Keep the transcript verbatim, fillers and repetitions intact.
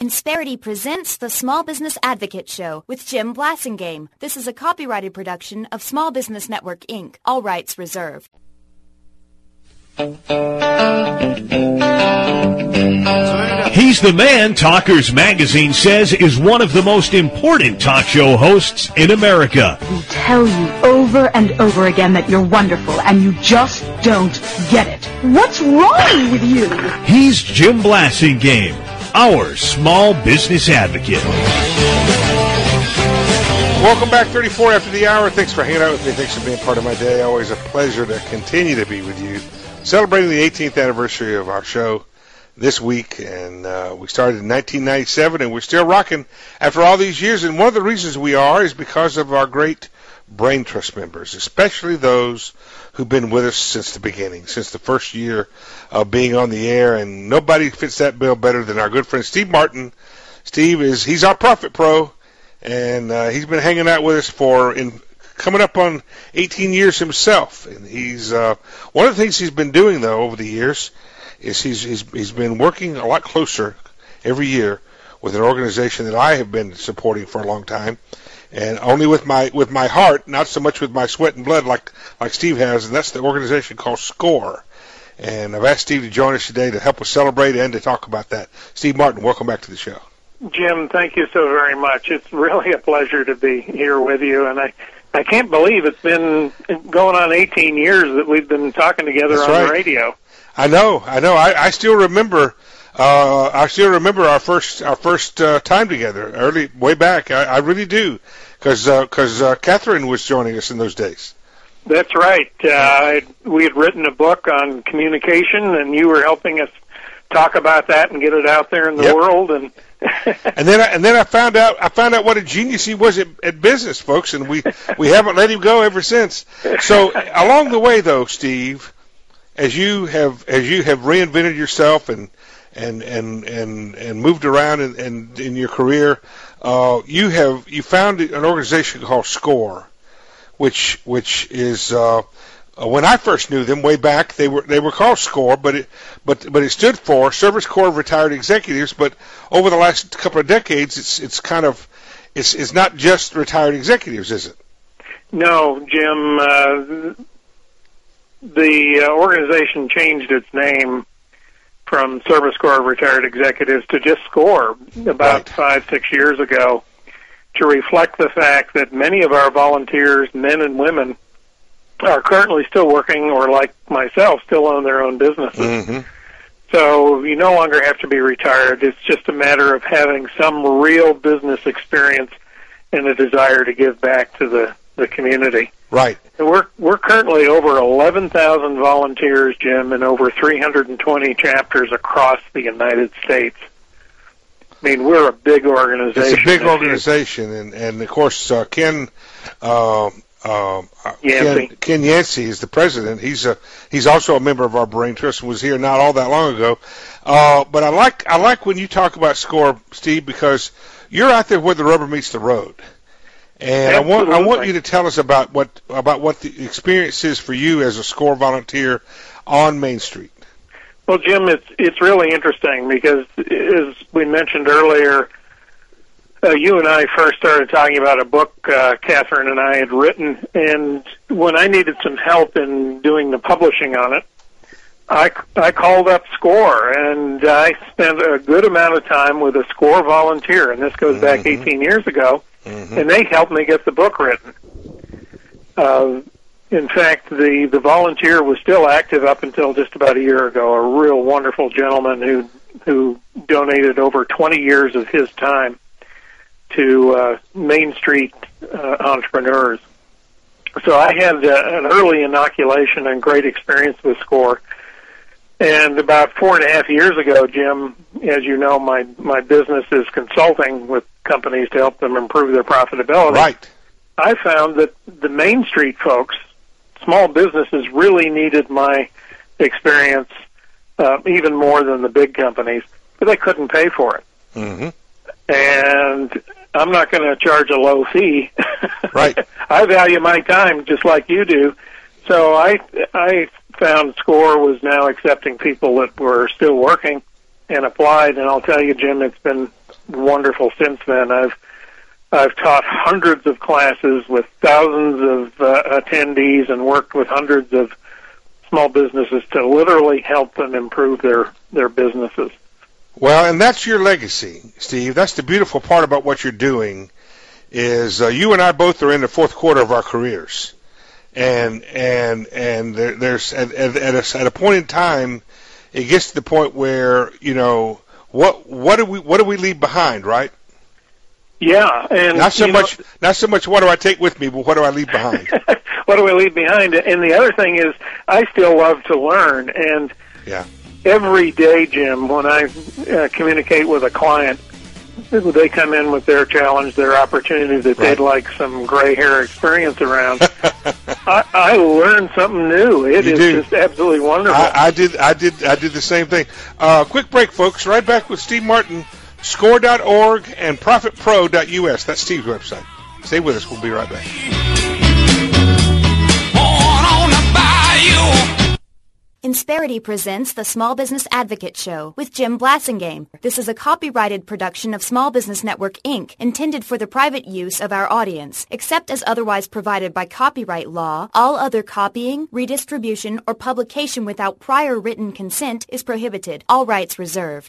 Insperity presents the Small Business Advocate Show with Jim Blasingame. This is a copyrighted production of Small Business Network, Incorporated. All rights reserved. He's the man Talkers Magazine says is one of the most important talk show hosts in America. We tell you over and over again that you're wonderful, and you just don't get it. What's wrong with you? He's Jim Blasingame, our small business advocate. Welcome back, thirty-four after the hour. Thanks for hanging out with me. Thanks for being part of my day. Always a pleasure to continue to be with you. Celebrating the eighteenth anniversary of our show this week, and uh, we started in nineteen ninety-seven, and we're still rocking after all these years. And one of the reasons we are is because of our great Brain Trust members, especially those who've been with us since the beginning, since the first year of being on the air. And nobody fits that bill better than our good friend Steve Martin. Steve is he's our Profit Pro, and uh, he's been hanging out with us for in. coming up on eighteen years himself, and he's uh, one of the things he's been doing though over the years is he's, he's he's been working a lot closer every year with an organization that I have been supporting for a long time, and only with my with my heart, not so much with my sweat and blood like like Steve has, and that's the organization called SCORE. And I've asked Steve to join us today to help us celebrate and to talk about that. Steve Martin, welcome back to the show. Jim, thank you so very much. It's really a pleasure to be here with you, and I. I can't believe it's been going on eighteen years that we've been talking together That's on right. the radio. I know, I know. I, I still remember. Uh, I still remember our first our first uh, time together, early way back. I, I really do, because because uh, uh, Catherine was joining us in those days. That's right. Uh, we had written a book on communication, and you were helping us talk about that and get it out there in the yep. world. And and then I, and then I found out I found out what a genius he was at, at business, folks, and we we haven't let him go ever since. So along the way, though, Steve, as you have as you have reinvented yourself and and and and, and moved around in, in, in your career, uh, you have you founded an organization called SCORE, which which is uh, when I first knew them way back, they were they were called SCORE, but it but but it stood for Service Corps of Retired Executives. But over the last couple of decades, it's it's kind of it's it's not just retired executives, is it? No, Jim. Uh, the uh, organization changed its name from Service Corps of Retired Executives to just SCORE about Right. five six years ago, to reflect the fact that many of our volunteers, men and women, are currently still working, or like myself, still own their own businesses. Mm-hmm. So you no longer have to be retired. It's just a matter of having some real business experience and a desire to give back to the, the community. Right. And we're we're currently over eleven thousand volunteers, Jim, in over three hundred twenty chapters across the United States. I mean, we're a big organization. It's a big organization, and and of course uh, Ken. Uh, Um, Yancey. Ken, Ken Yancey is the president. He's a he's also a member of our Brain Trust and was here not all that long ago. Uh, but I like I like when you talk about SCORE, Steve, because you're out there where the rubber meets the road, and I want I want you to tell us about what about what the experience is for you as a SCORE volunteer on Main Street. Well, Jim, it's it's really interesting because, as we mentioned earlier, Uh, you and I first started talking about a book uh, Catherine and I had written, and when I needed some help in doing the publishing on it, I, I called up SCORE, and I spent a good amount of time with a SCORE volunteer, and this goes mm-hmm. back eighteen years ago, mm-hmm. and they helped me get the book written. Uh, in fact, the, the volunteer was still active up until just about a year ago, a real wonderful gentleman who who donated over twenty years of his time to uh, Main Street uh, entrepreneurs. So I had uh, an early inoculation and great experience with SCORE. And about four and a half years ago, Jim, as you know, my, my business is consulting with companies to help them improve their profitability. Right. I found that the Main Street folks, small businesses, really needed my experience uh, even more than the big companies, but they couldn't pay for it. Mm-hmm. And I'm not going to charge a low fee. Right. I value my time just like you do. So I I found SCORE was now accepting people that were still working and applied. And I'll tell you, Jim, it's been wonderful since then. I've I've taught hundreds of classes with thousands of uh, attendees and worked with hundreds of small businesses to literally help them improve their, their businesses. Well, and that's your legacy, Steve. That's the beautiful part about what you're doing is uh, you and I both are in the fourth quarter of our careers. And and and there, there's at, at, at, a, at a point in time, it gets to the point where, you know, what what do we what do we leave behind, right? Yeah, and not so you much know, not so much what do I take with me, but what do I leave behind? What do I leave behind? And the other thing is, I still love to learn, and yeah. every day, Jim, when I uh, communicate with a client, they come in with their challenge, their opportunity that right. they'd like some gray hair experience around. I, I learn something new. It you is do. just absolutely wonderful. I, I did. I did. I did the same thing. Uh, quick break, folks. Right back with Steve Martin, score dot org and profit pro dot U S. That's Steve's website. Stay with us. We'll be right back. Insperity presents the Small Business Advocate Show with Jim Blasingame. This is a copyrighted production of Small Business Network, Incorporated, intended for the private use of our audience. Except as otherwise provided by copyright law, all other copying, redistribution, or publication without prior written consent is prohibited. All rights reserved.